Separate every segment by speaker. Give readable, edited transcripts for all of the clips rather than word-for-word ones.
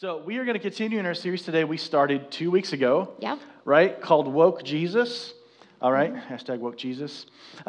Speaker 1: So we are going to continue in our series today. We started 2 weeks ago,
Speaker 2: Yeah.
Speaker 1: right? Called Woke Jesus. All right, hashtag Woke Jesus.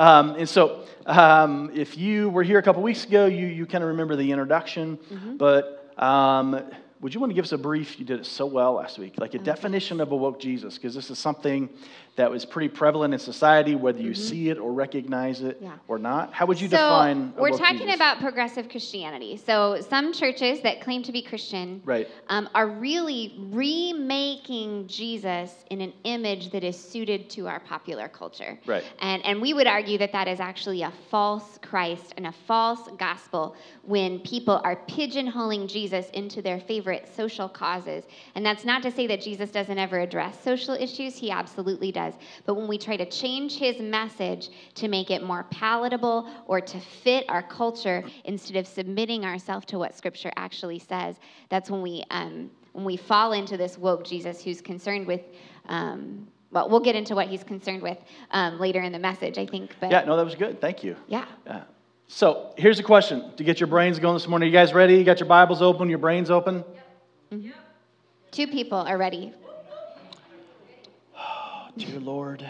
Speaker 1: If you were here a couple weeks ago, you kind of remember the introduction. But would you want to give us a brief? You did it so well last week, like a definition of a woke Jesus, because this is something that was pretty prevalent in society, whether you see it or recognize it or not. How would you define a
Speaker 2: we're
Speaker 1: woke
Speaker 2: talking
Speaker 1: Jesus?
Speaker 2: about progressive Christianity. So some churches that claim to be Christian are really remaking Jesus in an image that is suited to our popular culture.
Speaker 1: Right.
Speaker 2: And we would argue that that is actually a false Christ and a false gospel when people are pigeonholing Jesus into their favorite social causes. And that's not to say that Jesus doesn't ever address social issues. He absolutely does. But when we try to change his message to make it more palatable or to fit our culture instead of submitting ourselves to what Scripture actually says, that's when we fall into this woke Jesus who's concerned with, well, we'll get into what he's concerned with later in the message, I think. But
Speaker 1: Yeah, no, that was good. Thank you.
Speaker 2: Yeah.
Speaker 1: So here's a question to get your brains going this morning. Are you guys ready? You got your Bibles open, your brains open?
Speaker 2: Yep. 2 people are ready.
Speaker 1: Dear Lord.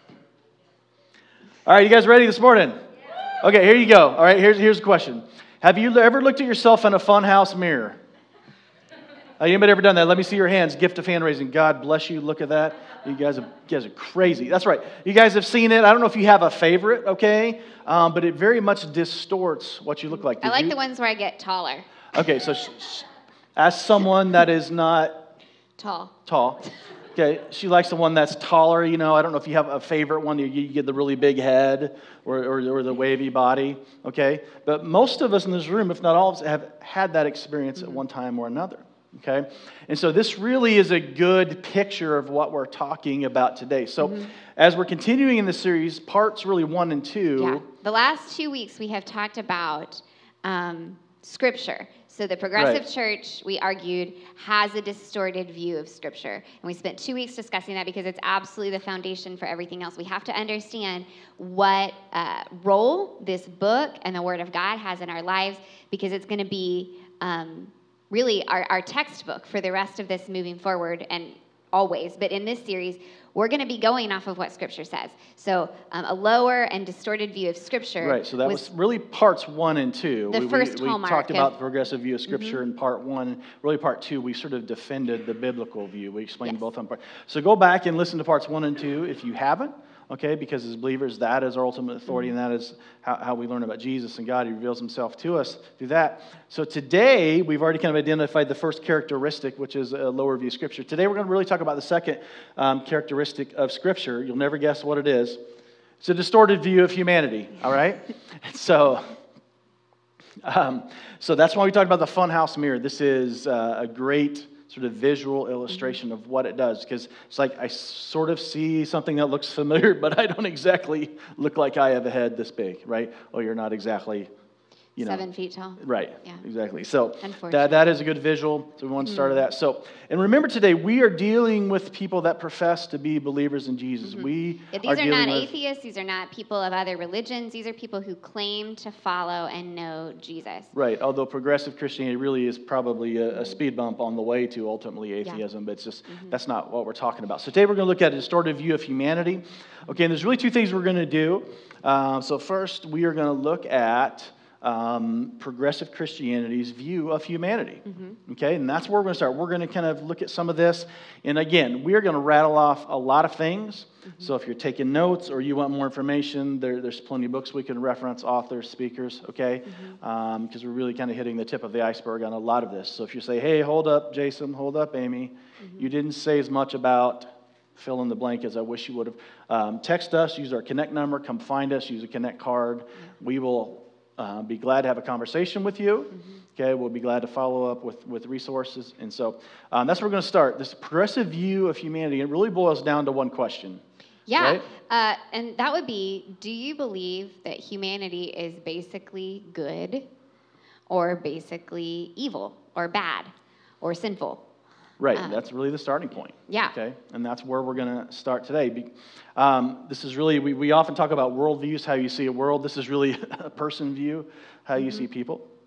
Speaker 1: All right, you guys ready this morning? Okay, here you go. All right, here's a question. Have you ever looked at yourself in a funhouse mirror? Anybody ever done that? Let me see your hands. Gift of hand raising. God bless you. Look at that. You guys are crazy. That's right. You guys have seen it. I don't know if you have a favorite, okay? But it very much distorts what you look like.
Speaker 2: I like the ones where I get taller.
Speaker 1: Okay, so as someone that is not tall. Okay, she likes the one that's taller. You know, I don't know if you have a favorite one. You get the really big head or the wavy body. Okay, but most of us in this room, if not all of us, have had that experience at one time or another. Okay, and so this really is a good picture of what we're talking about today. So as we're continuing in the series, parts really 1 and 2.
Speaker 2: Yeah, the last 2 weeks we have talked about Scripture. So the progressive church, we argued, has a distorted view of Scripture. And we spent 2 weeks discussing that because it's absolutely the foundation for everything else. We have to understand what role this book and the Word of God has in our lives, because it's going to be really our textbook for the rest of this moving forward and always. But in this series, we're going to be going off of what Scripture says. So a lower and distorted view of Scripture.
Speaker 1: Right, so that was really parts 1 and 2.
Speaker 2: The first
Speaker 1: we
Speaker 2: hallmark.
Speaker 1: talked about the progressive view of Scripture in part 1. Really part 2, we sort of defended the biblical view. We explained both on part. So go back and listen to parts 1 and 2 if you haven't. Okay, because as believers, that is our ultimate authority, and that is how we learn about Jesus and God. He reveals himself to us through that. So today, we've already kind of identified the first characteristic, which is a lower view of Scripture. Today, we're going to really talk about the second characteristic of Scripture. You'll never guess what it is. It's a distorted view of humanity, all right? So that's why we talked about the funhouse mirror. This is a great sort of visual illustration of what it does, because it's like I sort of see something that looks familiar, but I don't exactly look like I have a head this big, right? Oh, you're not exactly,
Speaker 2: 7 feet tall.
Speaker 1: Right,
Speaker 2: Yeah.
Speaker 1: exactly. So
Speaker 2: Unfortunately.
Speaker 1: that is a good visual, so we want to start with that. So, and remember today, we are dealing with people that profess to be believers in Jesus.
Speaker 2: These are not atheists, these are not people of other religions, these are people who claim to follow and know Jesus.
Speaker 1: Right, although progressive Christianity really is probably a speed bump on the way to ultimately atheism, but it's just, that's not what we're talking about. So today we're going to look at a distorted view of humanity. Okay, and there's really 2 things we're going to do. So first, we are going to look at progressive Christianity's view of humanity. Okay, and that's where we're going to start. We're going to kind of look at some of this. And again, we are going to rattle off a lot of things. So if you're taking notes or you want more information, there's plenty of books we can reference, authors, speakers, okay? Because we're really kind of hitting the tip of the iceberg on a lot of this. So if you say, hey, hold up, Jason, hold up, Amy, you didn't say as much about fill in the blank as I wish you would have. Text us, use our Connect number, come find us, use a Connect card. We will be glad to have a conversation with you. Okay, we'll be glad to follow up with resources. And so that's where we're going to start. This progressive view of humanity, it really boils down to one question.
Speaker 2: Yeah,
Speaker 1: right?
Speaker 2: And that would be, do you believe that humanity is basically good or basically evil or bad or sinful?
Speaker 1: Right, that's really the starting point.
Speaker 2: Yeah.
Speaker 1: Okay, and that's where we're going to start today. This is really, we often talk about worldviews, how you see a world. This is really a person view, how you see people.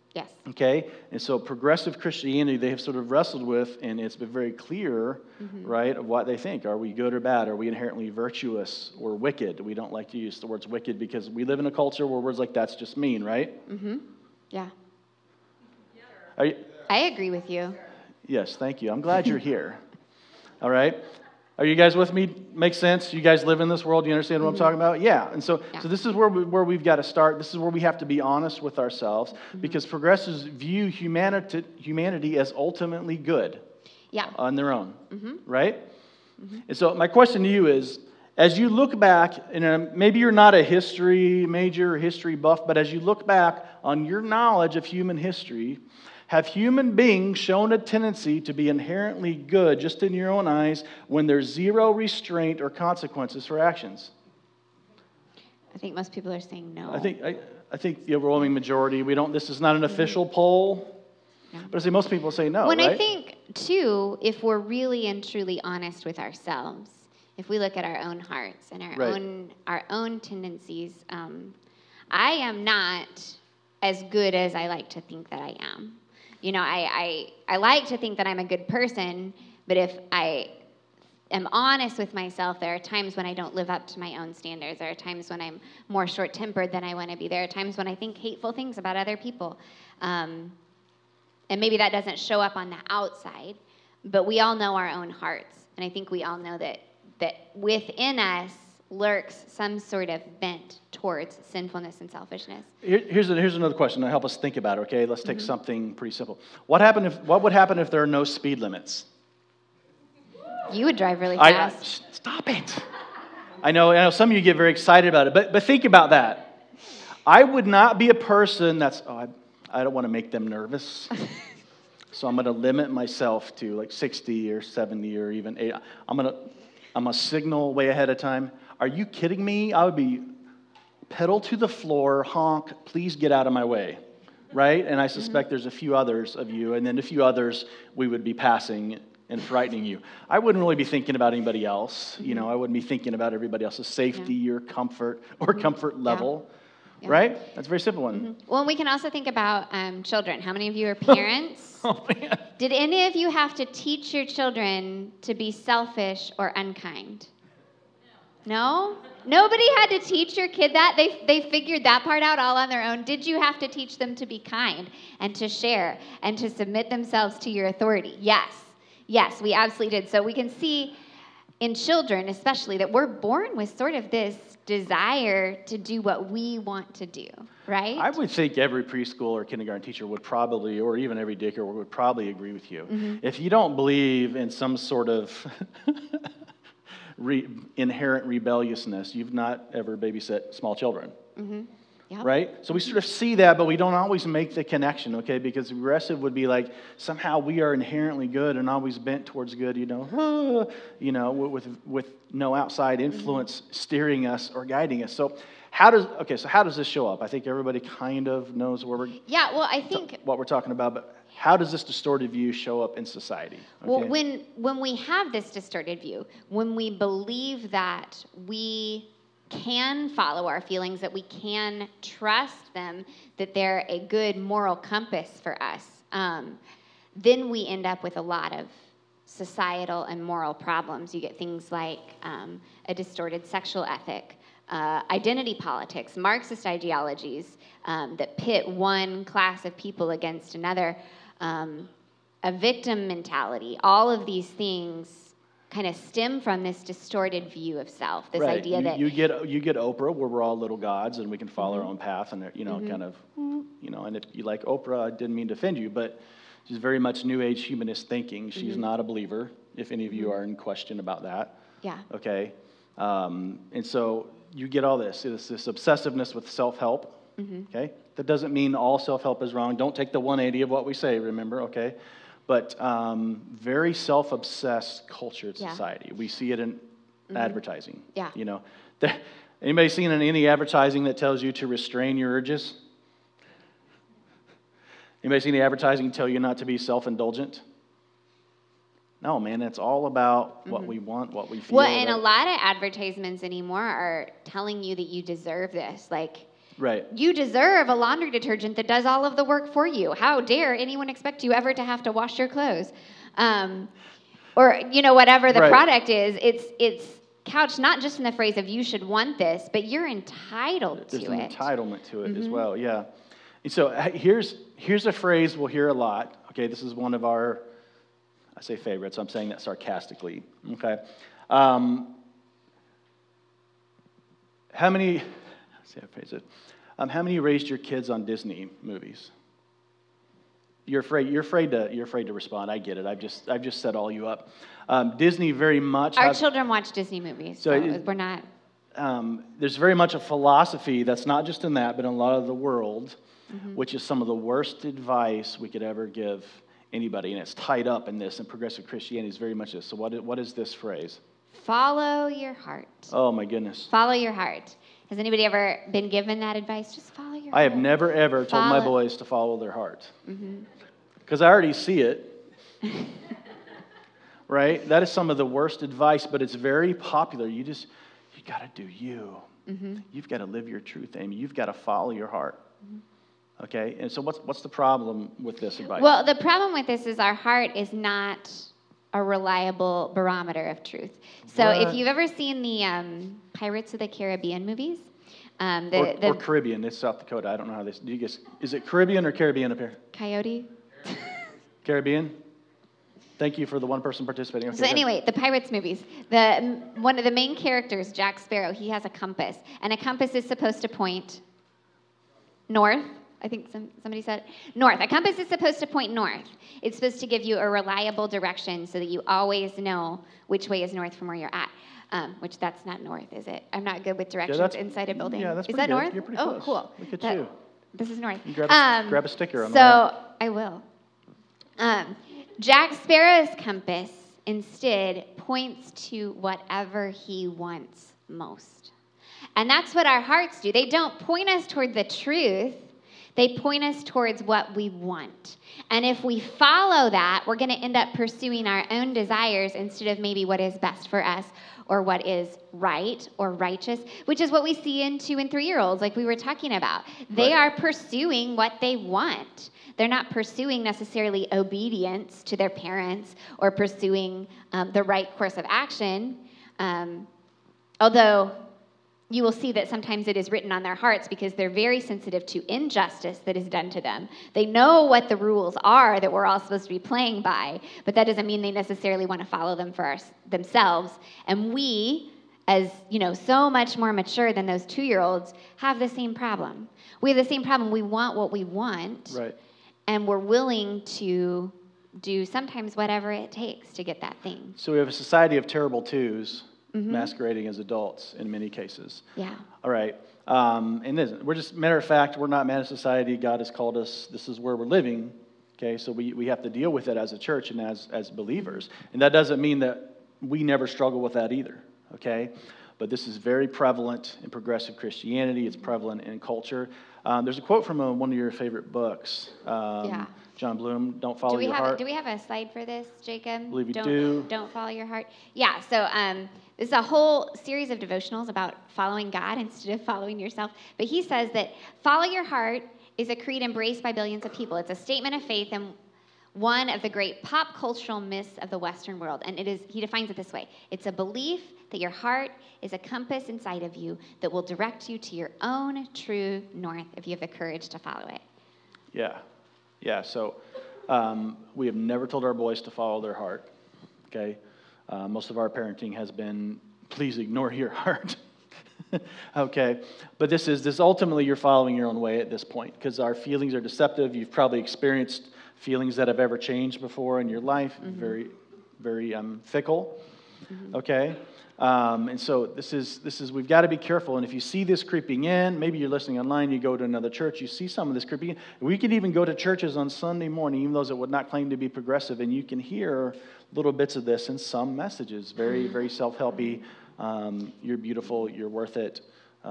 Speaker 2: Yes.
Speaker 1: Okay? And so progressive Christianity, they have sort of wrestled with, and it's been very clear, right, of what they think. Are we good or bad? Are we inherently virtuous or wicked? We don't like to use the words wicked because we live in a culture where words like that's just mean, right?
Speaker 2: Yeah.
Speaker 1: Are you,
Speaker 2: I agree with you.
Speaker 1: yes, thank you. I'm glad you're here. All right? Are you guys with me? Makes sense? You guys live in this world? You understand what I'm talking about? Yeah. And so this is where we've got to start. This is where we have to be honest with ourselves because progressives view humanity as ultimately good on their own, right? And so my question to you is, as you look back, and maybe you're not a history major, history buff, but as you look back on your knowledge of human history, have human beings shown a tendency to be inherently good just in your own eyes when there's zero restraint or consequences for actions?
Speaker 2: I think most people are saying no.
Speaker 1: I think the overwhelming majority, this is not an official poll, but I say most people say no, right?
Speaker 2: I think, too, if we're really and truly honest with ourselves, if we look at our own hearts and our own tendencies, I am not as good as I like to think that I am. You know, I like to think that I'm a good person, but if I am honest with myself, there are times when I don't live up to my own standards. There are times when I'm more short-tempered than I want to be. There are times when I think hateful things about other people. And maybe that doesn't show up on the outside, but we all know our own hearts. And I think we all know that within us lurks some sort of bent towards sinfulness and selfishness.
Speaker 1: Here's another question to help us think about it, okay? Let's take something pretty simple. What would happen if there are no speed limits?
Speaker 2: You would drive really fast.
Speaker 1: Stop it. I know some of you get very excited about it, but think about that. I would not be a person I don't want to make them nervous. So I'm going to limit myself to like 60 or 70 or even 80. I'm going to signal way ahead of time. Are you kidding me? I would be pedal to the floor, honk, please get out of my way, right? And I suspect there's a few others of you, and then a few others we would be passing and frightening you. I wouldn't really be thinking about anybody else. You know, I wouldn't be thinking about everybody else's safety or comfort level. Yeah. Right? That's a very simple one.
Speaker 2: Well, we can also think about children. How many of you are parents?
Speaker 1: Oh, man.
Speaker 2: Did any of you have to teach your children to be selfish or unkind? No? Nobody had to teach your kid that? They figured that part out all on their own. Did you have to teach them to be kind and to share and to submit themselves to your authority? Yes. Yes, we absolutely did. So we can see in children especially that we're born with sort of this desire to do what we want to do, right?
Speaker 1: I would think every preschool or kindergarten teacher would probably, or even every daycare would probably agree with you. If you don't believe in some sort of inherent rebelliousness, you've not ever babysat small children. Yep. Right? So we sort of see that, but we don't always make the connection, okay? Because progressive would be like, somehow we are inherently good and always bent towards good, with no outside influence steering us or guiding us. So how does this show up? I think everybody kind of knows what we're talking about, but how does this distorted view show up in society? Okay?
Speaker 2: Well, when we have this distorted view, when we believe that we can follow our feelings, that we can trust them, that they're a good moral compass for us, then we end up with a lot of societal and moral problems. You get things like a distorted sexual ethic, identity politics, Marxist ideologies that pit one class of people against another, a victim mentality. All of these things kind of stem from this distorted view of self. This idea that
Speaker 1: you get Oprah, where we're all little gods and we can follow our own path, and kind of, and if you like Oprah, I didn't mean to offend you, but she's very much New Age humanist thinking. She's not a believer. If any of you are in question about that, okay, and so you get all this obsessiveness with self-help. Okay, that doesn't mean all self-help is wrong. Don't take the 180 of what we say. Remember, okay. But very self-obsessed culture in society. We see it in advertising. Yeah. Anybody seen any advertising that tells you to restrain your urges? Anybody seen any advertising tell you not to be self-indulgent? No, man, it's all about what we want, what we feel.
Speaker 2: Well, and a lot of advertisements anymore are telling you that you deserve this. Like,
Speaker 1: Right.
Speaker 2: You deserve a laundry detergent that does all of the work for you. How dare anyone expect you ever to have to wash your clothes? Or, whatever the product is, it's couched not just in the phrase of you should want this, but you're entitled to it.
Speaker 1: There's an entitlement to it as well, yeah. And so here's a phrase we'll hear a lot. Okay, this is one of our, I say favorites, I'm saying that sarcastically. Okay. How many raised your kids on Disney movies? You're afraid to respond. I get it. I've just set all you up. Disney very much.
Speaker 2: Our children watch Disney movies, so we're not.
Speaker 1: There's very much a philosophy that's not just in that, but in a lot of the world, which is some of the worst advice we could ever give anybody, and it's tied up in this. And progressive Christianity is very much this. So what is this phrase?
Speaker 2: Follow your heart.
Speaker 1: Oh my goodness.
Speaker 2: Follow your heart. Has anybody ever been given that advice? Just follow your heart.
Speaker 1: I have never, ever told my boys to follow their heart. Because I already see it. Right? That is some of the worst advice, but it's very popular. You got to do you. You've got to live your truth, Amy. You've got to follow your heart. Okay? And so what's the problem with this advice?
Speaker 2: Well, the problem with this is our heart is not a reliable barometer of truth. So if you've ever seen the Pirates of the Caribbean movies,
Speaker 1: or Caribbean, it's South Dakota. I don't know how this. Do you guess? Is it Caribbean or Caribbean up here?
Speaker 2: Coyote.
Speaker 1: Caribbean. Thank you for the one person participating. Okay,
Speaker 2: so anyway, the Pirates movies. One of the main characters, Jack Sparrow, he has a compass, and a compass is supposed to point north. I think somebody said north. A compass is supposed to point north. It's supposed to give you a reliable direction so that you always know which way is north from where you're at. Which that's not north, is it? I'm not good with directions inside a building.
Speaker 1: Yeah, that's
Speaker 2: is
Speaker 1: pretty
Speaker 2: that
Speaker 1: good.
Speaker 2: north?
Speaker 1: You're pretty
Speaker 2: close.
Speaker 1: Oh, cool. Look at you.
Speaker 2: This is north.
Speaker 1: You grab a sticker on
Speaker 2: So I will. Jack Sparrow's compass instead points to whatever he wants most. And that's what our hearts do. They don't point us toward the truth. They point us towards what we want. And if we follow that, we're going to end up pursuing our own desires instead of maybe what is best for us or what is right or righteous, which is what we see in 2- and 3-year-olds like we were talking about. They are pursuing what they want. They're not pursuing necessarily obedience to their parents or pursuing the right course of action, although you will see that sometimes it is written on their hearts because they're very sensitive to injustice that is done to them. They know what the rules are that we're all supposed to be playing by, but that doesn't mean they necessarily want to follow them for themselves. And we, as so much more mature than those 2-year-olds, have the same problem. We have the same problem. We want what we want,
Speaker 1: right.
Speaker 2: And we're willing to do sometimes whatever it takes to get that thing.
Speaker 1: So we have a society of terrible twos. Masquerading as adults in many cases.
Speaker 2: Yeah.
Speaker 1: All right. And we're just, matter of fact, we're not man of society. God has called us. This is where we're living. Okay. So we have to deal with it as a church and as believers. And that doesn't mean that we never struggle with that either. Okay. But this is very prevalent in progressive Christianity. It's prevalent in culture. There's a quote from one of your favorite books. John Bloom, Don't Follow Your Heart.
Speaker 2: Do we have a slide for this, Jacob?
Speaker 1: I believe we do.
Speaker 2: Don't Follow Your Heart. Yeah, so this is a whole series of devotionals about following God instead of following yourself. But he says that follow your heart is a creed embraced by billions of people. It's a statement of faith and one of the great pop cultural myths of the Western world. And he defines it this way. It's a belief that your heart is a compass inside of you that will direct you to your own true north if you have the courage to follow it.
Speaker 1: Yeah, so we have never told our boys to follow their heart, okay? Most of our parenting has been, please ignore your heart, okay? But this ultimately you're following your own way at this point because our feelings are deceptive. You've probably experienced feelings that have ever changed before in your life, very, very fickle, okay? And so this is we've got to be careful. And if you see this creeping in, maybe you're listening online, you go to another church, you see some of this creeping in. We could even go to churches on Sunday morning, even those that would not claim to be progressive, and you can hear little bits of this in some messages, very, very self-helpy. You're beautiful, you're worth it.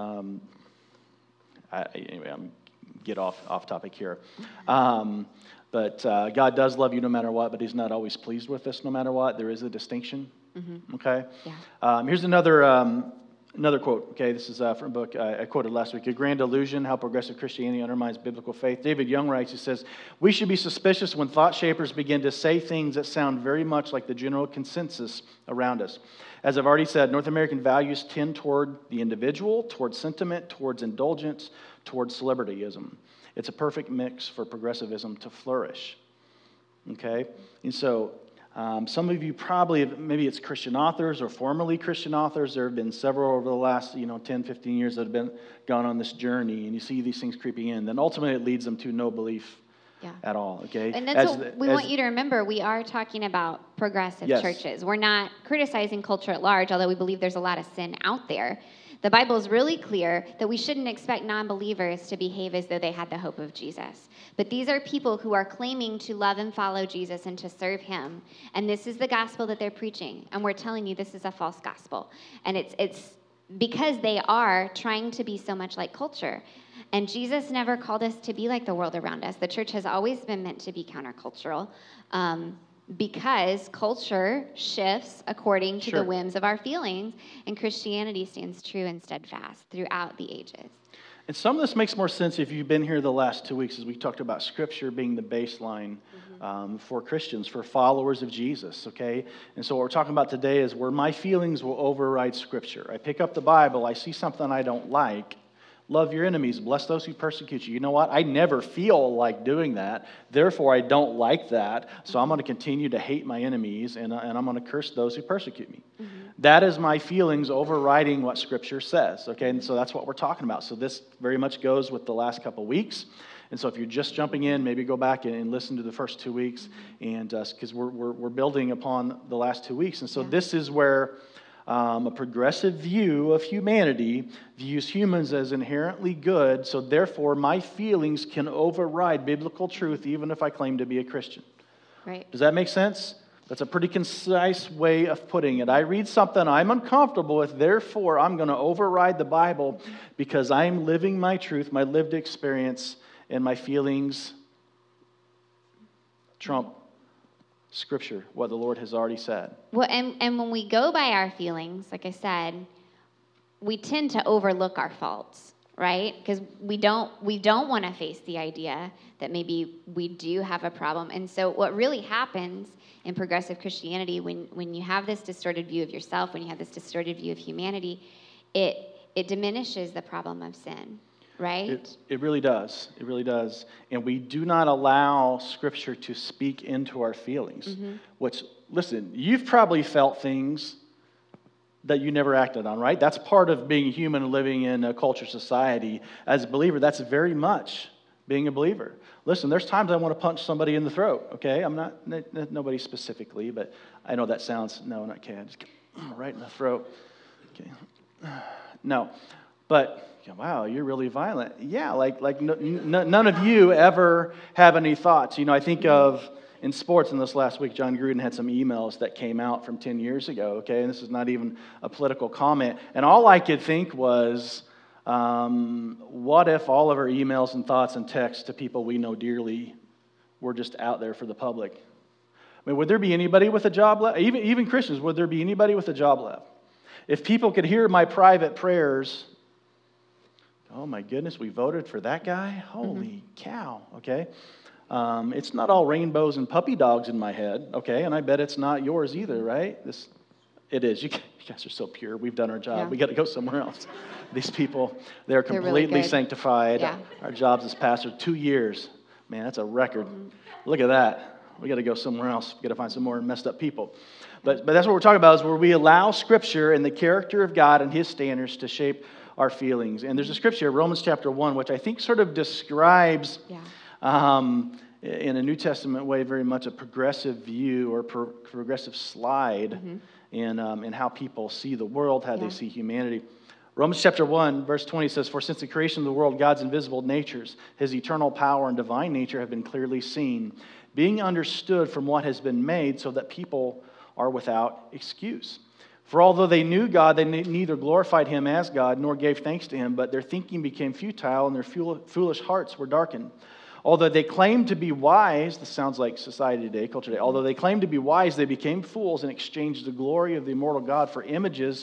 Speaker 1: Anyway, I'm get off topic here. But God does love you no matter what, but he's not always pleased with us no matter what. There is a distinction. Okay?
Speaker 2: Yeah.
Speaker 1: Here's another Another quote, okay, this is from a book I quoted last week, A Grand Illusion, How Progressive Christianity Undermines Biblical Faith. David Young writes, he says, we should be suspicious when thought shapers begin to say things that sound very much like the general consensus around us. As I've already said, North American values tend toward the individual, towards sentiment, towards indulgence, towards celebrityism. It's a perfect mix for progressivism to flourish, okay? And so some of you probably, maybe it's Christian authors or formerly Christian authors. There have been several over the last 10, 15 years that have gone on this journey, and you see these things creeping in. Then ultimately it leads them to no belief at all. Okay,
Speaker 2: and that's what we want you to remember. We are talking about progressive churches. We're not criticizing culture at large, although we believe there's a lot of sin out there. The Bible is really clear that we shouldn't expect non-believers to behave as though they had the hope of Jesus. But these are people who are claiming to love and follow Jesus and to serve him. And this is the gospel that they're preaching. And we're telling you this is a false gospel. And it's because they are trying to be so much like culture. And Jesus never called us to be like the world around us. The church has always been meant to be countercultural. Because culture shifts according to the whims of our feelings, and Christianity stands true and steadfast throughout the ages.
Speaker 1: And some of this makes more sense if you've been here the last 2 weeks, as we talked about Scripture being the baseline for Christians, for followers of Jesus, okay? And so what we're talking about today is where my feelings will override Scripture. I pick up the Bible, I see something I don't like. Love your enemies, bless those who persecute you. You know what? I never feel like doing that. Therefore, I don't like that. So I'm going to continue to hate my enemies, and I'm going to curse those who persecute me. Mm-hmm. That is my feelings overriding what Scripture says. Okay, and so that's what we're talking about. So this very much goes with the last couple weeks. And so if you're just jumping in, maybe go back and listen to the first 2 weeks, and because we're building upon the last 2 weeks. And so this is where a progressive view of humanity views humans as inherently good, so therefore my feelings can override biblical truth even if I claim to be a Christian.
Speaker 2: Right.
Speaker 1: Does that make sense? That's a pretty concise way of putting it. I read something I'm uncomfortable with, therefore I'm going to override the Bible because I'm living my truth, my lived experience, and my feelings trump Scripture, what the Lord has already said.
Speaker 2: Well, and when we go by our feelings, like I said, we tend to overlook our faults, right? Because we don't want to face the idea that maybe we do have a problem. And so what really happens in progressive Christianity, when you have this distorted view of yourself, when you have this distorted view of humanity, it diminishes the problem of sin. Right?
Speaker 1: It really does. It really does. And we do not allow Scripture to speak into our feelings. Mm-hmm. Which, listen, you've probably felt things that you never acted on, right? That's part of being human and living in a culture society. As a believer, that's very much being a believer. Listen, there's times I want to punch somebody in the throat, okay? I'm not, nobody specifically, but I know that sounds, no, not okay. I just get right in the throat. Okay. No, but... wow, you're really violent. Yeah, like none of you ever have any thoughts. I think of, in sports, in this last week, John Gruden had some emails that came out from 10 years ago, okay? And this is not even a political comment. And all I could think was, what if all of our emails and thoughts and texts to people we know dearly were just out there for the public? I mean, would there be anybody with a job left? Even Christians, would there be anybody with a job left? If people could hear my private prayers... oh my goodness, we voted for that guy? Holy cow, okay? It's not all rainbows and puppy dogs in my head, okay? And I bet it's not yours either, right? It is. You guys are so pure. We've done our job. Yeah. We got to go somewhere else. These people, they're completely really sanctified. Yeah. Our jobs as pastors, 2 years. Man, that's a record. Mm-hmm. Look at that. We got to go somewhere else. We got to find some more messed up people. But that's what we're talking about, is where we allow Scripture and the character of God and His standards to shape our feelings. And there's a scripture, Romans chapter 1, which I think sort of describes, in a New Testament way, very much a progressive view or progressive slide in how people see the world, how they see humanity. Romans chapter 1, verse 20 says, "For since the creation of the world, God's invisible natures, His eternal power and divine nature have been clearly seen, being understood from what has been made, so that people are without excuse. For although they knew God, they neither glorified Him as God nor gave thanks to Him, but their thinking became futile and their foolish hearts were darkened. Although they claimed to be wise," this sounds like society today, culture today, "although they claimed to be wise, they became fools and exchanged the glory of the immortal God for images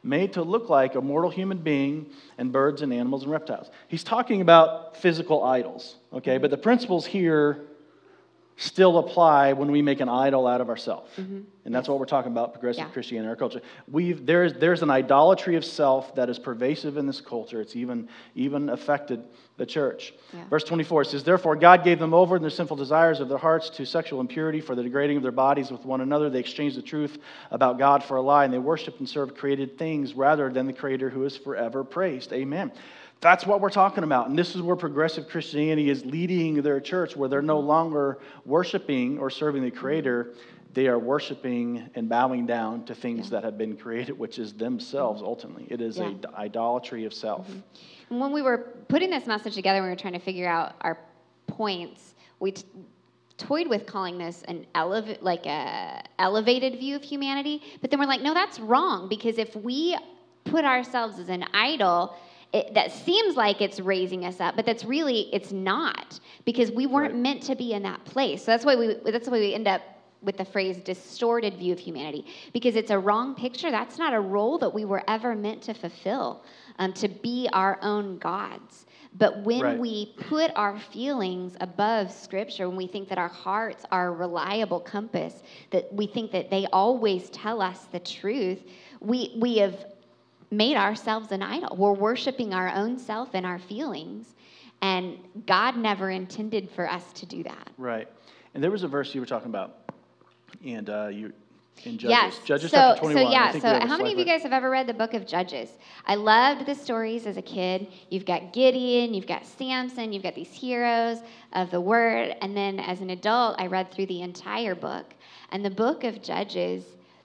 Speaker 1: made to look like a mortal human being and birds and animals and reptiles. He's talking about physical idols, okay? But the principles here still apply when we make an idol out of ourselves. And that's what we're talking about, progressive Christianity in our culture. There's an idolatry of self that is pervasive in this culture. It's even affected the church. Verse 24 says, "Therefore God gave them over in their sinful desires of their hearts to sexual impurity, for the degrading of their bodies with one another. They exchanged the truth about God for a lie, and they worshiped and served created things rather than the Creator who is forever praised." Amen. That's what we're talking about. And this is where progressive Christianity is leading their church, where they're no longer worshiping or serving the Creator. They are worshiping and bowing down to things that have been created, which is themselves ultimately. It is an idolatry of self.
Speaker 2: And when we were putting this message together, we were trying to figure out our points. We toyed with calling this an elevated view of humanity, but then we're like, no, that's wrong, because if we put ourselves as an idol, that seems like it's raising us up, but it's not, because we weren't meant to be in that place. So that's why we end up with the phrase distorted view of humanity, because it's a wrong picture. That's not a role that we were ever meant to fulfill, to be our own gods. But when we put our feelings above Scripture, when we think that our hearts are a reliable compass, that we think that they always tell us the truth, we have made ourselves an idol. We're worshiping our own self and our feelings, and God never intended for us to do that.
Speaker 1: Right. And there was a verse you were talking about, and in Judges.
Speaker 2: Yes.
Speaker 1: Judges chapter 21.
Speaker 2: So how many of you guys have ever read the book of Judges? I loved the stories as a kid. You've got Gideon, you've got Samson, you've got these heroes of the word, and then as an adult, I read through the entire book. And the book of Judges,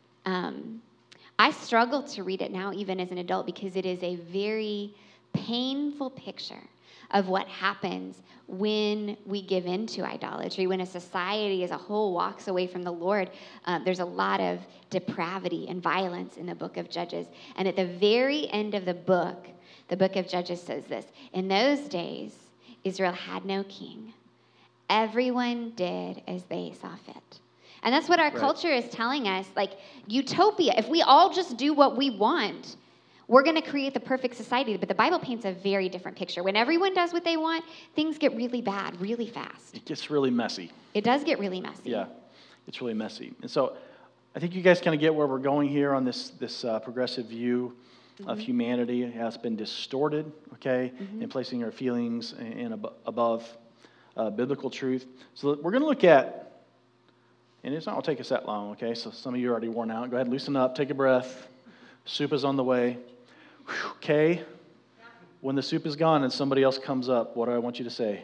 Speaker 2: I struggle to read it now, even as an adult, because it is a very painful picture of what happens when we give into idolatry, when a society as a whole walks away from the Lord. There's a lot of depravity and violence in the book of Judges. And at the very end of the book of Judges says this: "In those days, Israel had no king. Everyone did as they saw fit." And that's what our culture is telling us, like utopia. If we all just do what we want, we're going to create the perfect society. But the Bible paints a very different picture. When everyone does what they want, things get really bad really fast.
Speaker 1: It gets really messy.
Speaker 2: It does get really messy.
Speaker 1: Yeah, it's really messy. And so I think you guys kind of get where we're going here on this progressive view of humanity. It has been distorted, okay, in placing our feelings above biblical truth. So we're going to look at, and it's not going to take us that long, okay? So some of you are already worn out. Go ahead, loosen up, take a breath. Soup is on the way. Okay? When the soup is gone and somebody else comes up, what do I want you to say?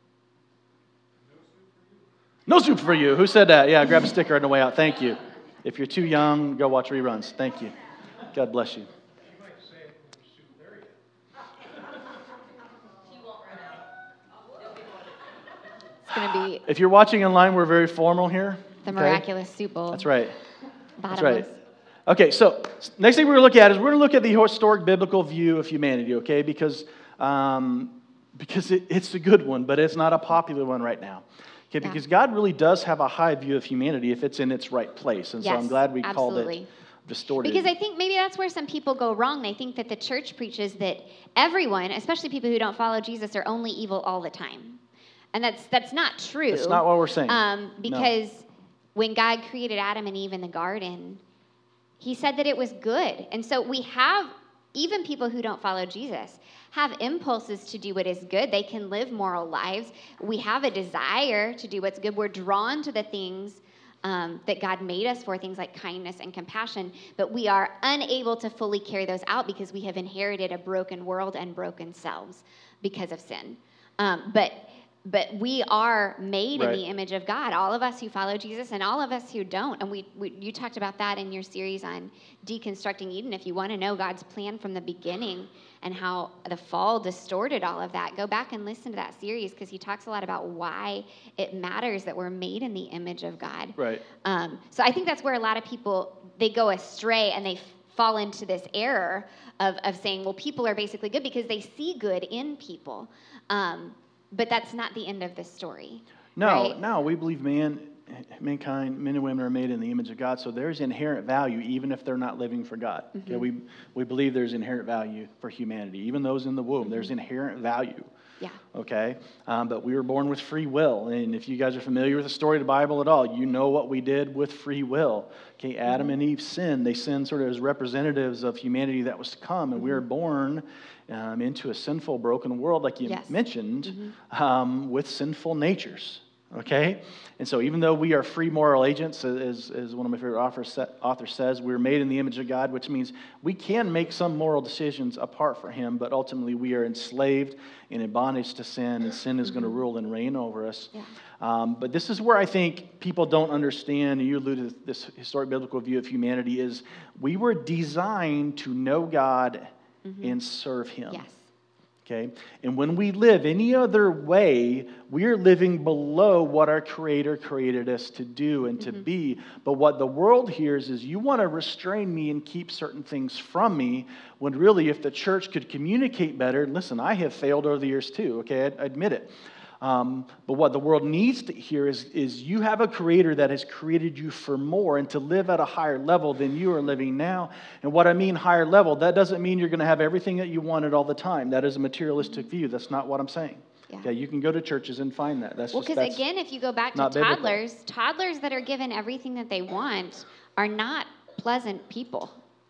Speaker 1: No soup for you. Who said that? Yeah, grab a sticker on the way out. Thank you. If you're too young, go watch reruns. Thank you. God bless you.
Speaker 2: It's going to be
Speaker 1: If you're watching online, we're very formal here.
Speaker 2: the miraculous soup bowl.
Speaker 1: That's right.
Speaker 2: Bottomless.
Speaker 1: That's right. Okay, so next thing we're going to look at is we're going to look at the historic biblical view of humanity, okay? Because it's a good one, but it's not a popular one right now. Okay, because God really does have a high view of humanity if it's in its right place. And so I'm glad we called it distorted.
Speaker 2: Because I think maybe that's where some people go wrong. They think that the church preaches that everyone, especially people who don't follow Jesus, are only evil all the time. And that's not true.
Speaker 1: That's not what we're saying.
Speaker 2: Because when God created Adam and Eve in the garden, He said that it was good. And so we have, even people who don't follow Jesus, have impulses to do what is good. They can live moral lives. We have a desire to do what's good. We're drawn to the things that God made us for, things like kindness and compassion, but we are unable to fully carry those out because we have inherited a broken world and broken selves because of sin. But we are made in the image of God, all of us who follow Jesus and all of us who don't. And you talked about that in your series on Deconstructing Eden. If you want to know God's plan from the beginning and how the fall distorted all of that, go back and listen to that series, because he talks a lot about why it matters that we're made in the image of God.
Speaker 1: Right.
Speaker 2: So I think that's where a lot of people, they go astray and they fall into this error of saying, well, people are basically good because they see good in people. But that's not the end of the story.
Speaker 1: No,
Speaker 2: right?
Speaker 1: no, we believe man mankind, men and women are made in the image of God, so there's inherent value even if they're not living for God. Okay, we believe there's inherent value for humanity. Even those in the womb, there's inherent value.
Speaker 2: Yeah.
Speaker 1: Okay, but we were born with free will, and if you guys are familiar with the story of the Bible at all, you know what we did with free will. Okay, Adam and Eve sinned. They sinned sort of as representatives of humanity that was to come, and we were born into a sinful, broken world, like you mentioned, with sinful natures. Okay? And so even though we are free moral agents, as one of my favorite authors says, we're made in the image of God, which means we can make some moral decisions apart from Him, but ultimately we are enslaved and in bondage to sin, and sin is going to rule and reign over us. Yeah. But this is where I think people don't understand, and you alluded to this historic biblical view of humanity, is we were designed to know God and serve Him. Yes. Okay? And when we live any other way, we are living below what our Creator created us to do and to be. But what the world hears is, you want to restrain me and keep certain things from me, when really if the church could communicate better, listen, I have failed over the years too, okay? I admit it. But what the world needs to hear is you have a Creator that has created you for more and to live at a higher level than you are living now. And what I mean higher level, that doesn't mean you're going to have everything that you wanted all the time. That is a materialistic view. That's not what I'm saying. Yeah. Okay, you can go to churches and find that. That's
Speaker 2: because again, if you go back to toddlers that are given everything that they want are not pleasant people.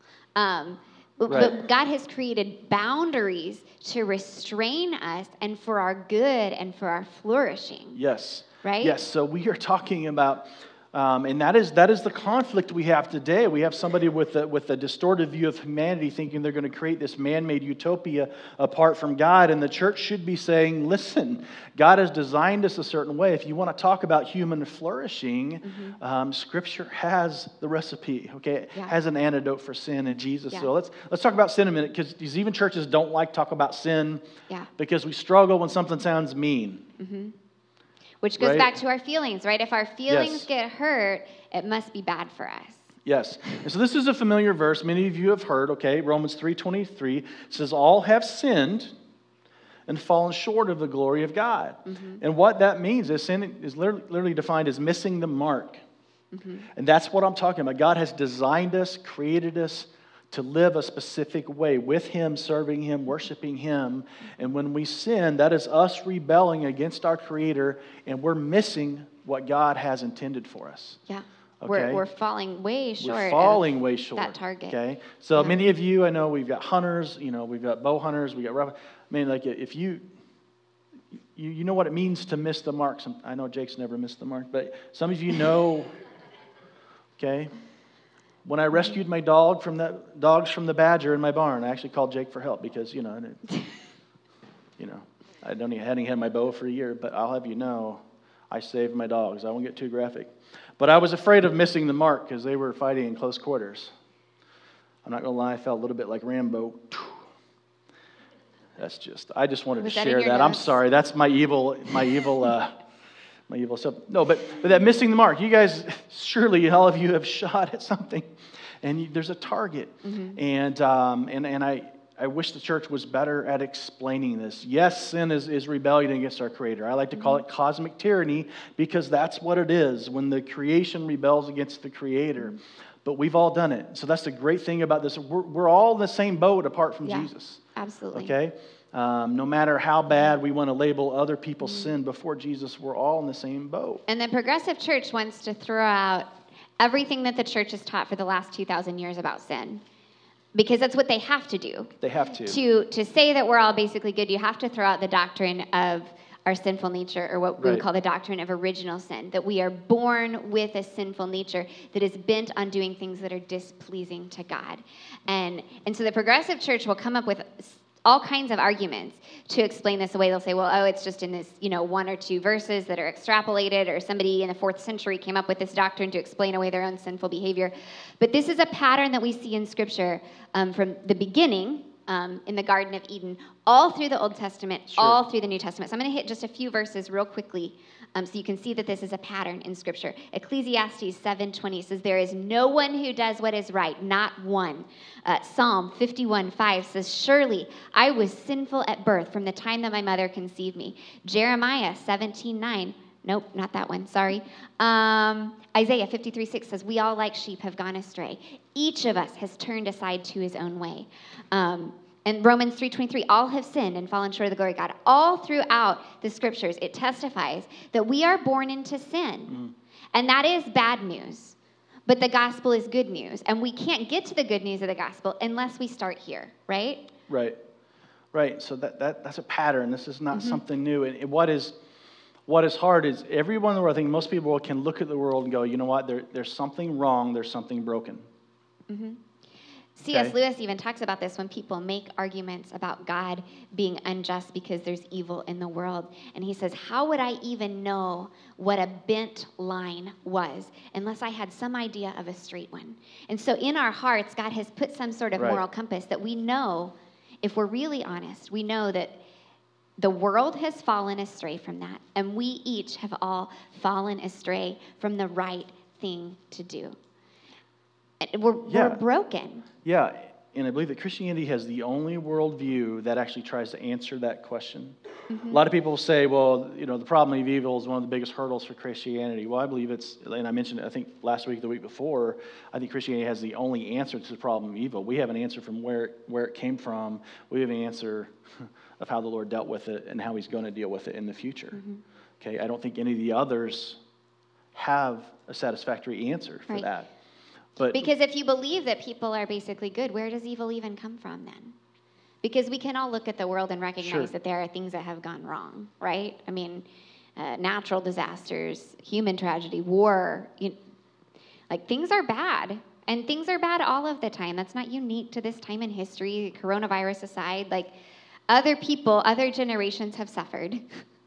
Speaker 2: But God has created boundaries to restrain us and for our good and for our flourishing.
Speaker 1: Yes.
Speaker 2: Right?
Speaker 1: Yes. So we are talking about, and that is the conflict we have today. We have somebody with a distorted view of humanity thinking they're going to create this man-made utopia apart from God. And the church should be saying, listen, God has designed us a certain way. If you want to talk about human flourishing, Scripture has the recipe, okay? It has an antidote for sin in Jesus. Yeah. So let's talk about sin a minute, because even churches don't like to talk about sin because we struggle when something sounds mean.
Speaker 2: Which goes back to our feelings, right? If our feelings get hurt, it must be bad for us.
Speaker 1: Yes. And so this is a familiar verse. Many of you have heard, okay? Romans 3:23 says, all have sinned and fallen short of the glory of God. And what that means is sin is literally defined as missing the mark. And that's what I'm talking about. God has designed us, created us to live a specific way with Him, serving Him, worshiping Him. And when we sin, that is us rebelling against our Creator, and we're missing what God has intended for us.
Speaker 2: Yeah. Okay? We're falling way short.
Speaker 1: We're falling way short.
Speaker 2: That target.
Speaker 1: Okay. So many of you, I know we've got hunters, we've got bow hunters, we got I mean, like if you know what it means to miss the mark. I know Jake's never missed the mark, but some of you know, okay. When I rescued my dogs from the badger in my barn, I actually called Jake for help because, I hadn't had my bow for a year, but I'll have you know, I saved my dogs. I won't get too graphic. But I was afraid of missing the mark because they were fighting in close quarters. I'm not going to lie, I felt a little bit like Rambo. I just wanted to share that. I'm sorry, that's my evil self. No, but that missing the mark. You guys, surely all of you have shot at something, and there's a target. And I wish the church was better at explaining this. Yes, sin is rebellion against our Creator. I like to call it cosmic tyranny because that's what it is when the creation rebels against the Creator. But we've all done it. So that's the great thing about this. We're all in the same boat apart from Jesus.
Speaker 2: Absolutely.
Speaker 1: Okay? No matter how bad we want to label other people's sin before Jesus, we're all in the same boat.
Speaker 2: And the progressive church wants to throw out everything that the church has taught for the last 2,000 years about sin. Because that's what they have to do.
Speaker 1: They have to.
Speaker 2: To say that we're all basically good, you have to throw out the doctrine of our sinful nature, or what we would call the doctrine of original sin, that we are born with a sinful nature that is bent on doing things that are displeasing to God. And so the progressive church will come up with all kinds of arguments to explain this away. They'll say, well, it's just in this, one or two verses that are extrapolated, or somebody in the 4th century came up with this doctrine to explain away their own sinful behavior. But this is a pattern that we see in Scripture from the beginning, in the Garden of Eden, all through the Old Testament, all through the New Testament. So I'm going to hit just a few verses real quickly so you can see that this is a pattern in Scripture. Ecclesiastes 7:20 says, there is no one who does what is right, not one. Psalm 51:5 says, surely I was sinful at birth from the time that my mother conceived me. Jeremiah 17:9, Nope, not that one. Sorry. Isaiah 53:6 says, "We all like sheep have gone astray. Each of us has turned aside to his own way." And Romans 3:23, "All have sinned and fallen short of the glory of God." All throughout the scriptures, it testifies that we are born into sin. And that is bad news. But the gospel is good news. And we can't get to the good news of the gospel unless we start here, right?
Speaker 1: Right. Right. So that's a pattern. This is not something new. And what is hard is everyone in the world, I think most people can look at the world and go, you know what, there's something wrong, there's something broken.
Speaker 2: C.S. Lewis even talks about this when people make arguments about God being unjust because there's evil in the world. And he says, how would I even know what a bent line was unless I had some idea of a straight one? And so in our hearts, God has put some sort of moral compass that we know, if we're really honest, we know that the world has fallen astray from that, and we each have all fallen astray from the right thing to do. And we're broken.
Speaker 1: Yeah, and I believe that Christianity has the only worldview that actually tries to answer that question. A lot of people say, well, you know, the problem of evil is one of the biggest hurdles for Christianity. Well, I believe it's, and I mentioned it, I think last week, the week before, I think Christianity has the only answer to the problem of evil. We have an answer from where it came from. We have an answer of how the Lord dealt with it and how he's going to deal with it in the future. Okay, I don't think any of the others have a satisfactory answer for that. But
Speaker 2: because if you believe that people are basically good, where does evil even come from then? Because we can all look at the world and recognize that there are things that have gone wrong, right? I mean, natural disasters, human tragedy, war, like things are bad. And things are bad all of the time. That's not unique to this time in history, coronavirus aside. Like, other people, other generations have suffered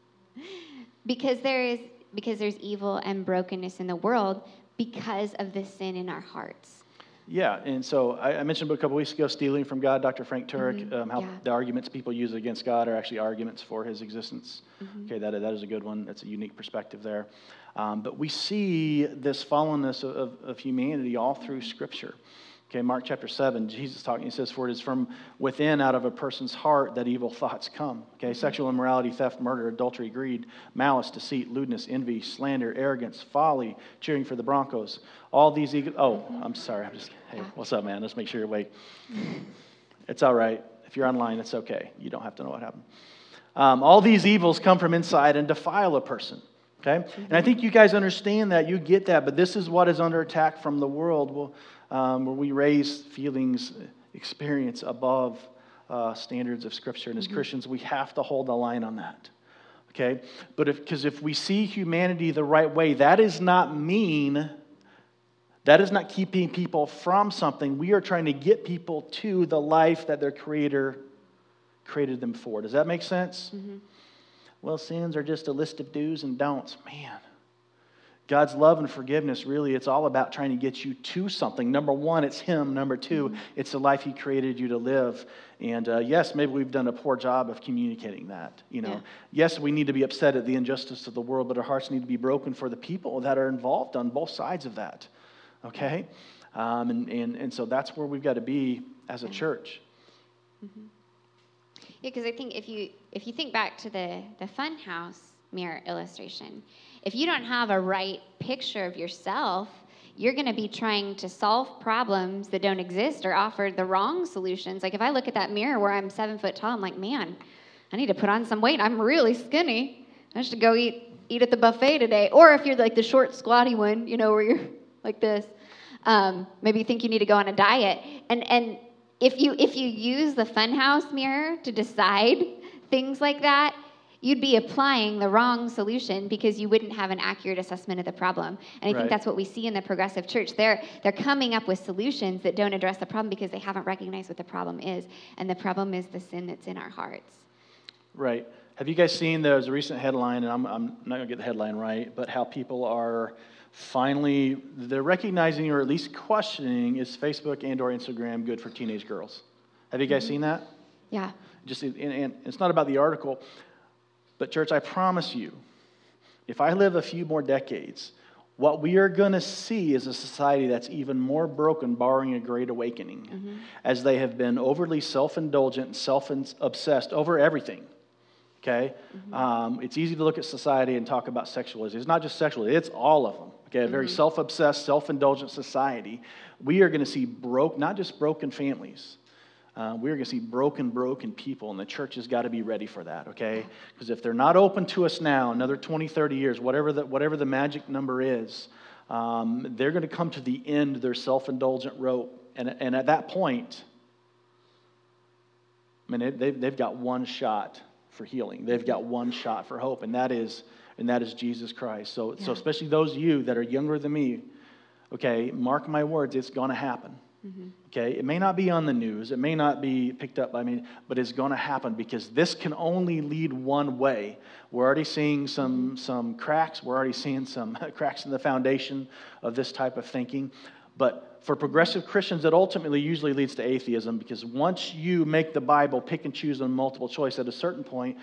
Speaker 2: because there's evil and brokenness in the world because of the sin in our hearts.
Speaker 1: Yeah, and so I mentioned a couple weeks ago, Stealing from God, Dr. Frank Turek, how the arguments people use against God are actually arguments for his existence. Okay, that is a good one. That's a unique perspective there. But we see this fallenness of humanity all through Scripture. Okay, Mark chapter 7, Jesus talking, he says, "For it is from within, out of a person's heart, that evil thoughts come." Okay, sexual immorality, theft, murder, adultery, greed, malice, deceit, lewdness, envy, slander, arrogance, folly, cheering for the Broncos. All these I'm sorry. Hey, what's up, man? Let's make sure you're awake. It's all right. If you're online, it's okay. You don't have to know what happened. All these evils come from inside and defile a person. Okay? And I think you guys understand that. You get that. But this is what is under attack from the world. Where we raise feelings, experience above standards of Scripture. And as Christians, we have to hold the line on that. Okay? But because if we see humanity the right way, that is not mean. That is not keeping people from something. We are trying to get people to the life that their Creator created them for. Does that make sense? Well, sins are just a list of do's and don'ts. Man. God's love and forgiveness, really, it's all about trying to get you to something. Number one, it's Him. Number two, it's the life He created you to live. And yes, maybe we've done a poor job of communicating that. Yes, we need to be upset at the injustice of the world, but our hearts need to be broken for the people that are involved on both sides of that. Okay? And so that's where we've got to be as a church.
Speaker 2: Yeah, because I think if you think back to the funhouse mirror illustration, if you don't have a right picture of yourself, you're going to be trying to solve problems that don't exist or offer the wrong solutions. Like if I look at that mirror where I'm 7 foot tall, I'm like, man, I need to put on some weight. I'm really skinny. I should go eat at the buffet today. Or if you're like the short, squatty one, where you're like this, maybe you think you need to go on a diet. And if you use the funhouse mirror to decide things like that, you'd be applying the wrong solution because you wouldn't have an accurate assessment of the problem. And I think that's what we see in the progressive church. They're coming up with solutions that don't address the problem because they haven't recognized what the problem is. And the problem is the sin that's in our hearts.
Speaker 1: Right. Have you guys seen, there's a recent headline, and I'm not going to get the headline right, but how people are they're recognizing or at least questioning, is Facebook and or Instagram good for teenage girls? Have you guys seen that?
Speaker 2: Yeah.
Speaker 1: And it's not about the article. But church, I promise you, if I live a few more decades, what we are going to see is a society that's even more broken, barring a great awakening, as they have been overly self-indulgent and self-obsessed over everything. okay? It's easy to look at society and talk about sexuality. It's not just sexuality, it's all of them, okay? A very self-obsessed, self-indulgent society. We are going to see not just broken families. We're going to see broken people, and the church has got to be ready for that, okay? Because if they're not open to us now, another 20, 30 years, whatever the magic number is, they're going to come to the end of their self-indulgent rope. And at that point, I mean, they've got one shot for healing. They've got one shot for hope, and that is Jesus Christ. So especially those of you that are younger than me, okay, mark my words, it's going to happen. Okay, it may not be on the news, it may not be picked up by me, but it's going to happen because this can only lead one way. We're already seeing some cracks. We're already seeing some cracks in the foundation of this type of thinking. But for progressive Christians, it ultimately usually leads to atheism, because once you make the Bible pick and choose on multiple choice, at a certain point,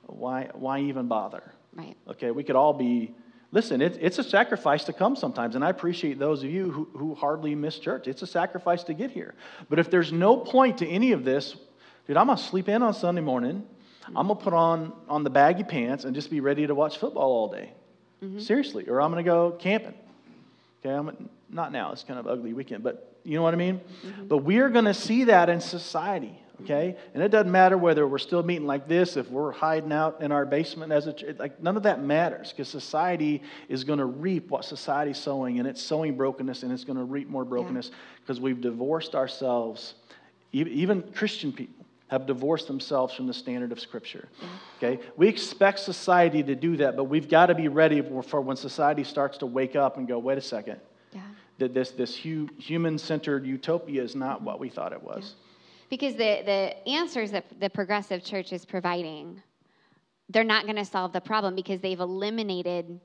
Speaker 1: why even bother?
Speaker 2: Right.
Speaker 1: Okay, we could all be... Listen, it's a sacrifice to come sometimes, and I appreciate those of you who hardly miss church. It's a sacrifice to get here. But if there's no point to any of this, dude, I'm going to sleep in on Sunday morning. I'm going to put on the baggy pants and just be ready to watch football all day. Seriously. Or I'm going to go camping. Okay, not now. It's kind of an ugly weekend, but you know what I mean? But we are going to see that in society. Okay? And it doesn't matter whether we're still meeting like this, if we're hiding out in our basement none of that matters, because society is going to reap what society's sowing, and it's sowing brokenness, and it's going to reap more brokenness because we've divorced ourselves. Even Christian people have divorced themselves from the standard of Scripture. Okay? We expect society to do that, but we've got to be ready for when society starts to wake up and go, wait a second, that this human-centered utopia is not what we thought it was.
Speaker 2: Because the answers that the progressive church is providing, they're not going to solve the problem because they've eliminated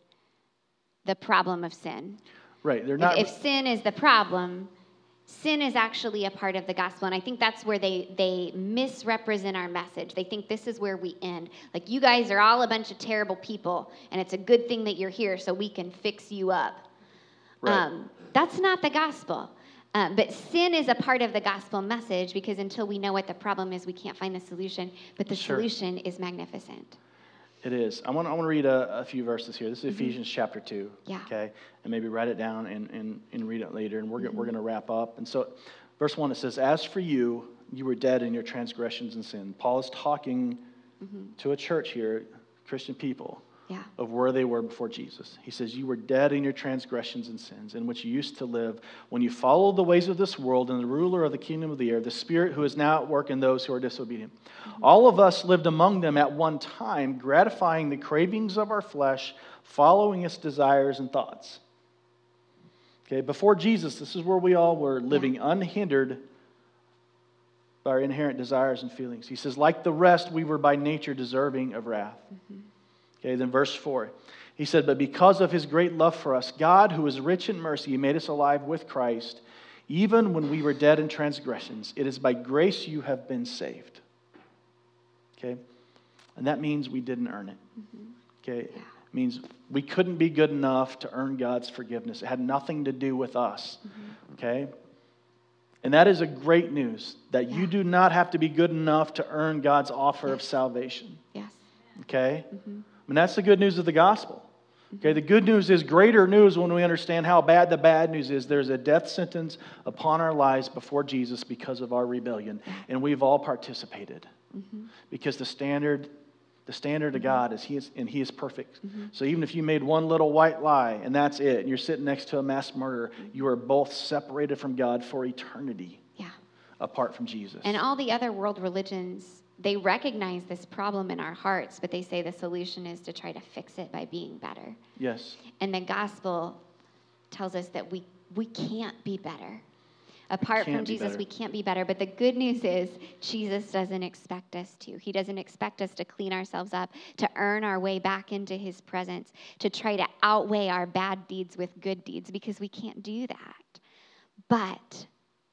Speaker 2: the problem of sin.
Speaker 1: Right. They're not.
Speaker 2: If sin is the problem, sin is actually a part of the gospel. And I think that's where they misrepresent our message. They think this is where we end. Like, you guys are all a bunch of terrible people, and it's a good thing that you're here so we can fix you up.
Speaker 1: Right.
Speaker 2: That's not the gospel. But sin is a part of the gospel message, because until we know what the problem is, we can't find the solution. But the solution is magnificent.
Speaker 1: It is. I want to read a few verses here. This is Ephesians chapter 2.
Speaker 2: Yeah.
Speaker 1: Okay, and maybe write it down and read it later. And we're going to wrap up. And so, verse 1, it says, "As for you, you were dead in your transgressions and sin." Paul is talking to a church here, Christian people. Of where they were before Jesus. He says, "You were dead in your transgressions and sins, in which you used to live when you followed the ways of this world and the ruler of the kingdom of the air, the spirit who is now at work in those who are disobedient. All of us lived among them at one time, gratifying the cravings of our flesh, following its desires and thoughts." Okay, before Jesus, this is where we all were living unhindered by our inherent desires and feelings. He says, "Like the rest, we were by nature deserving of wrath." Okay, then verse 4. He said, "But because of his great love for us, God, who is rich in mercy, made us alive with Christ, even when we were dead in transgressions. It is by grace you have been saved." Okay? And that means we didn't earn it. Okay? It means we couldn't be good enough to earn God's forgiveness. It had nothing to do with us. Okay? And that is a great news, that you do not have to be good enough to earn God's offer of salvation. Okay? And that's the good news of the gospel. Okay, the good news is greater news when we understand how bad the bad news is. There's a death sentence upon our lives before Jesus because of our rebellion. And we've all participated. Because the standard of God is He is perfect. So even if you made one little white lie and that's it, and you're sitting next to a mass murderer, you are both separated from God for eternity. Apart from Jesus.
Speaker 2: And all the other world religions, they recognize this problem in our hearts, but they say the solution is to try to fix it by being better.
Speaker 1: Yes.
Speaker 2: And the gospel tells us that we can't be better. Apart from Jesus, we can't be better. But the good news is Jesus doesn't expect us to. He doesn't expect us to clean ourselves up, to earn our way back into His presence, to try to outweigh our bad deeds with good deeds, because we can't do that. But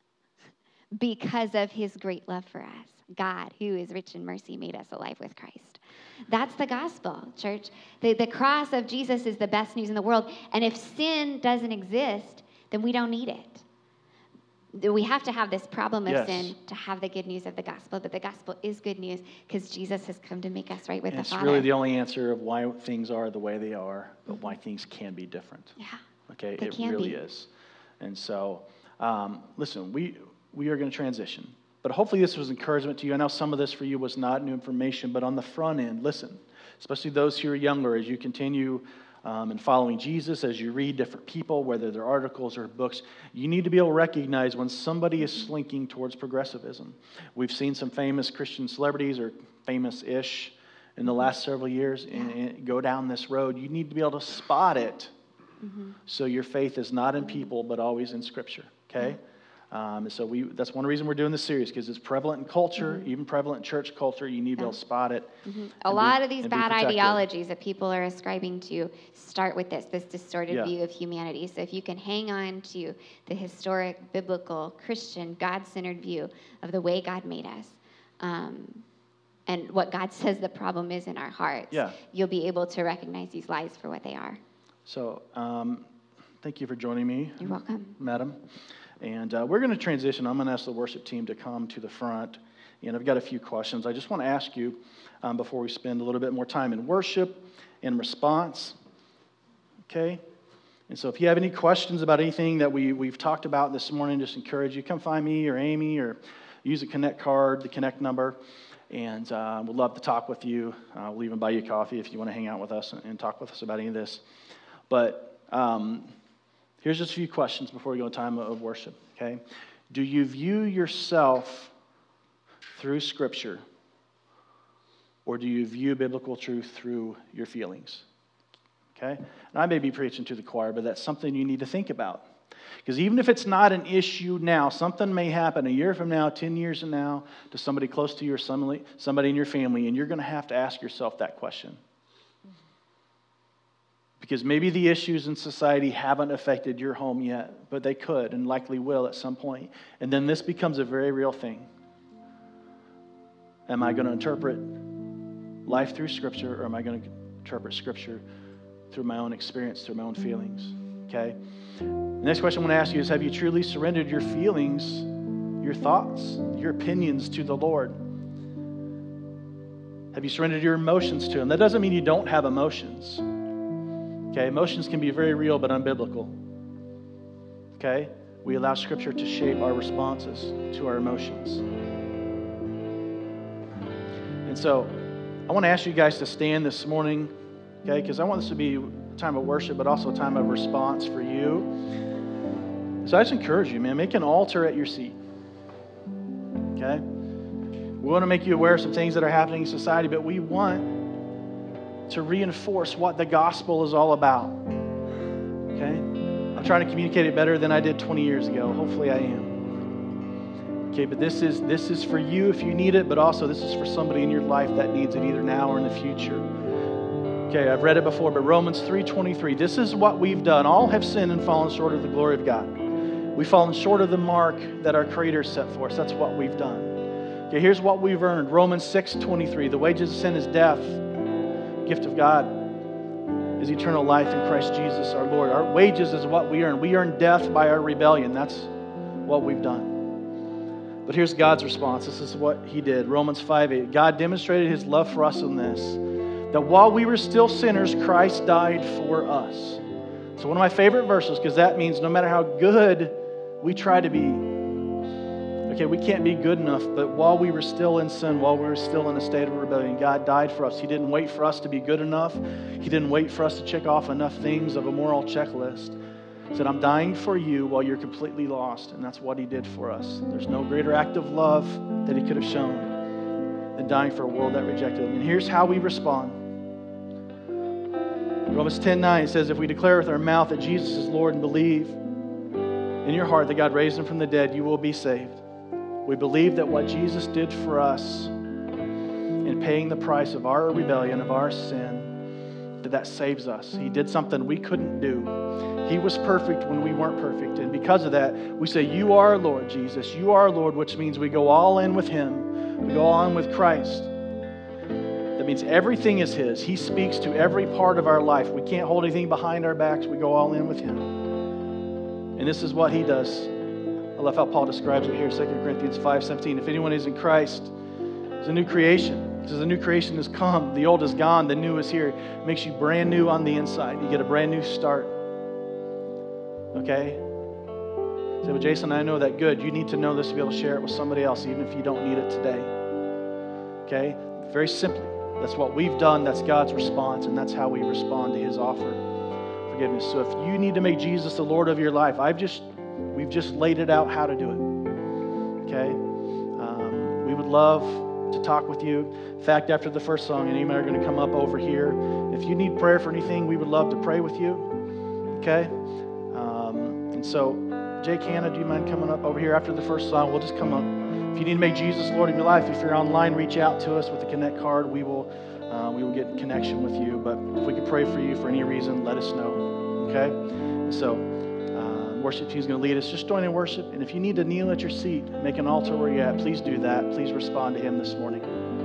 Speaker 2: because of His great love for us, God, who is rich in mercy, made us alive with Christ. That's the gospel, church. The cross of Jesus is the best news in the world. And if sin doesn't exist, then we don't need it. we have to have this problem of
Speaker 1: Yes.
Speaker 2: sin to have the good news of the gospel, but the gospel is good news because Jesus has come to make us right with
Speaker 1: And
Speaker 2: the
Speaker 1: it's
Speaker 2: Father.
Speaker 1: really the only answer of why things are the way they are, but why things can be different.
Speaker 2: Yeah.
Speaker 1: Okay,
Speaker 2: They
Speaker 1: it
Speaker 2: can
Speaker 1: really
Speaker 2: be.
Speaker 1: is. And so, listen, we are going to transition. But hopefully this was encouragement to you. I know some of this for you was not new information, but on the front end, listen, especially those who are younger, as you continue in following Jesus, as you read different people, whether they're articles or books, you need to be able to recognize when somebody is slinking towards progressivism. We've seen some famous Christian celebrities, or famous-ish, in the last several years and go down this road. You need to be able to spot it. So your faith is not in people, but always in Scripture, okay? So that's one reason we're doing this series, because it's prevalent in culture, even prevalent in church culture. You need to be able to spot it.
Speaker 2: A lot of these
Speaker 1: and be
Speaker 2: bad
Speaker 1: protected.
Speaker 2: ideologies that people are ascribing to start with this distorted
Speaker 1: Yeah.
Speaker 2: view of humanity. So if you can hang on to the historic, biblical, Christian, God-centered view of the way God made us, and what God says the problem is in our hearts, you'll be able to recognize these lies for what they are.
Speaker 1: So thank you for joining me.
Speaker 2: You're welcome.
Speaker 1: Madam. And we're going to transition. I'm going to ask the worship team to come to the front. And I've got a few questions. I just want to ask you before we spend a little bit more time in worship and response. Okay? And so if you have any questions about anything that we've talked about this morning, just encourage you, come find me or Amy, or use a Connect card, the Connect number. And we'd love to talk with you. We'll even buy you coffee if you want to hang out with us and talk with us about any of this. But here's just a few questions before we go to time of worship, okay? Do you view yourself through Scripture, or do you view biblical truth through your feelings? Okay? And I may be preaching to the choir, but that's something you need to think about. Because even if it's not an issue now, something may happen a year from now, 10 years from now, to somebody close to you or somebody in your family, and you're going to have to ask yourself that question. Because maybe the issues in society haven't affected your home yet, but they could and likely will at some point. And then this becomes a very real thing. Am I going to interpret life through Scripture, or am I going to interpret Scripture through my own experience, through my own feelings? Okay? The next question I want to ask you is, have you truly surrendered your feelings, your thoughts, your opinions to the Lord? Have you surrendered your emotions to Him? That doesn't mean you don't have emotions. Okay, emotions can be very real but unbiblical. Okay? We allow Scripture to shape our responses to our emotions. And so, I want to ask you guys to stand this morning, okay? Because I want this to be a time of worship, but also a time of response for you. So I just encourage you, man, make an altar at your seat. Okay? We want to make you aware of some things that are happening in society, but we want to reinforce what the gospel is all about. Okay? I'm trying to communicate it better than I did 20 years ago. Hopefully I am. Okay, but this is for you if you need it, but also this is for somebody in your life that needs it either now or in the future. Okay, I've read it before, but Romans 3:23, this is what we've done. All have sinned and fallen short of the glory of God. We've fallen short of the mark that our Creator set for us. That's what we've done. Okay, here's what we've earned. Romans 6:23, the wages of sin is death. Gift of God is eternal life in Christ Jesus our Lord. Our wages is what we earn. We earn death by our rebellion. That's what we've done. But here's God's response. This is what He did. Romans 5:8. God demonstrated His love for us in this, that while we were still sinners, Christ died for us. So one of my favorite verses, because that means no matter how good we try to be, okay, we can't be good enough, but while we were still in sin, while we were still in a state of rebellion, God died for us. He didn't wait for us to be good enough. He didn't wait for us to check off enough things of a moral checklist. He said, I'm dying for you while you're completely lost, and that's what He did for us. There's no greater act of love that He could have shown than dying for a world that rejected Him. And here's how we respond. Romans 10:9 says, if we declare with our mouth that Jesus is Lord and believe in your heart that God raised Him from the dead, you will be saved. We believe that what Jesus did for us in paying the price of our rebellion, of our sin, that saves us. He did something we couldn't do. He was perfect when we weren't perfect. And because of that, we say, you are Lord, Jesus. You are Lord, which means we go all in with Him. We go all in with Christ. That means everything is His. He speaks to every part of our life. We can't hold anything behind our backs. We go all in with Him. And this is what He does. I love how Paul describes it here, 2 Corinthians 5:17. If anyone is in Christ, it's a new creation. He says the new creation has come. The old is gone. The new is here. It makes you brand new on the inside. You get a brand new start. Okay? Say, well, Jason, I know that. Good. You need to know this to be able to share it with somebody else, even if you don't need it today. Okay? Very simply, that's what we've done. That's God's response, and that's how we respond to His offer of forgiveness. So if you need to make Jesus the Lord of your life, we've just laid it out how to do it. Okay? We would love to talk with you. In fact, after the first song, and Amy are going to come up over here. If you need prayer for anything, we would love to pray with you. Okay? And so, Jake, Hannah, do you mind coming up over here after the first song? We'll just come up. If you need to make Jesus Lord of your life, if you're online, reach out to us with the Connect card. We will get in connection with you. But if we could pray for you for any reason, let us know. Okay? And so, worship team is going to lead us. Just join in worship. And if you need to kneel at your seat, make an altar where you're at, please do that. Please respond to Him this morning.